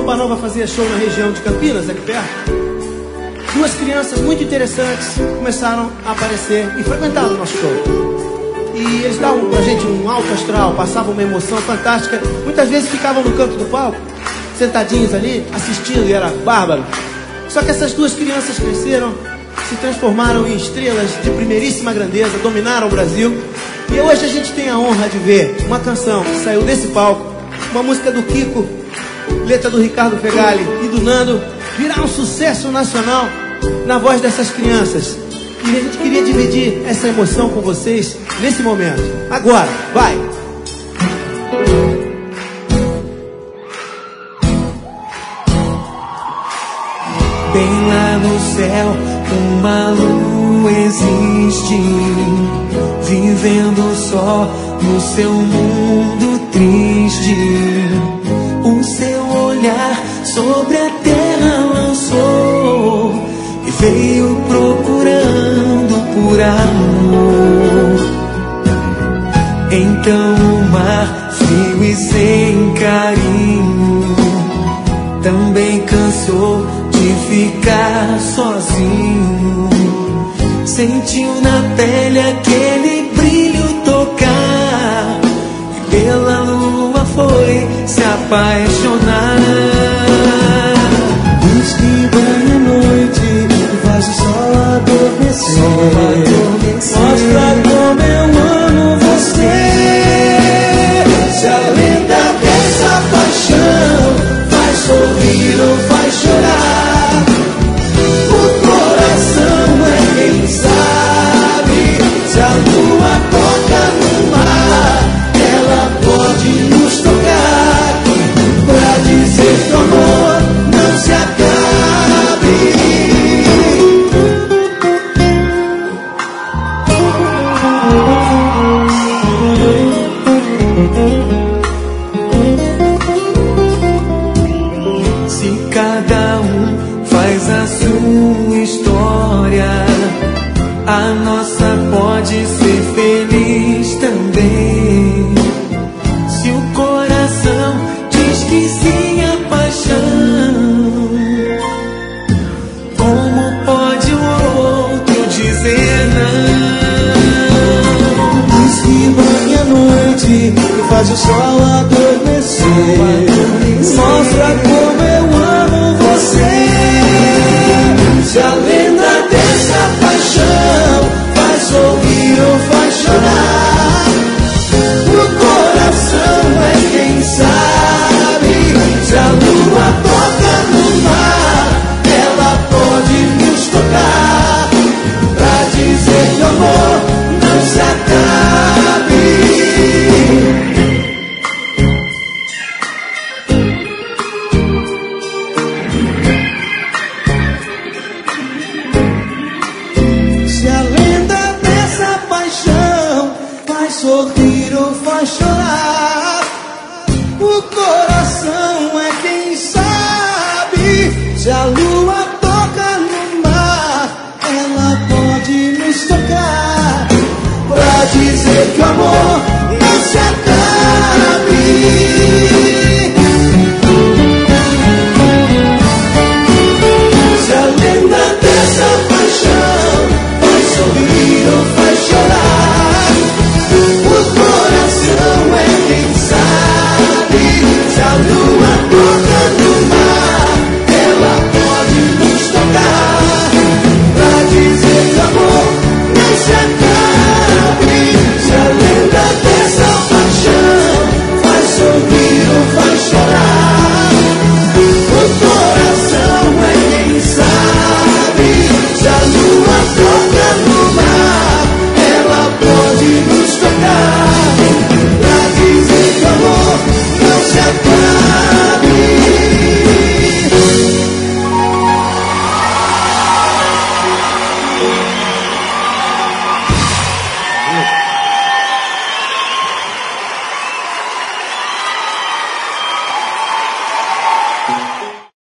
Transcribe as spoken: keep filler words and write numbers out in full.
Roupa Nova fazia show na região de Campinas, aqui perto, duas crianças muito interessantes começaram a aparecer e frequentaram o nosso show. E eles davam pra gente um alto astral, passavam uma emoção fantástica. Muitas vezes ficavam no canto do palco, sentadinhos ali, assistindo, e era bárbaro. Só que essas duas crianças cresceram, se transformaram em estrelas de primeiríssima grandeza, dominaram o Brasil. E hoje a gente tem a honra de ver uma canção que saiu desse palco, uma música do Kiko, letra do Ricardo Fegali e do Nando, virar um sucesso nacional na voz dessas crianças. E a gente queria dividir essa emoção com vocês nesse momento. Agora, vai! Bem lá no céu, uma lua existe, vivendo só no seu mundo triste. O seu olhar sobre a terra lançou e veio procurando por amor. Então o mar, frio e sem carinho, também cansou de ficar sozinho. Sentiu na pele aquele brilho tocar e pela lua foi se apaixonar. Diz que banha a noite e faz o sol adormecer. Mostra como eu amo você. Se a lenda dessa paixão faz sorrir ou faz chorar, o coração é quem sabe. Se a lua toca no mar, ela pode nos tocar pra dizer que o amor não se acabe. Se cada um faz a sua história, a nossa pode ser feliz também. Se o coração diz que sim à paixão, como pode o outro dizer não? Diz que banha a noite e faz o sol adormecer. Mostra como eu amo você. Se a lenda dessa paixão faz sorrir ou faz chorar, o coração é quem sabe. Se a lua toca no mar, ela pode nos tocar pra dizer que o amor não se acabe. Se a lenda dessa paixão faz sorrir ou faz chorar, o coração é quem sabe. Se a lua toca no mar, ela pode nos tocar pra dizer que o amor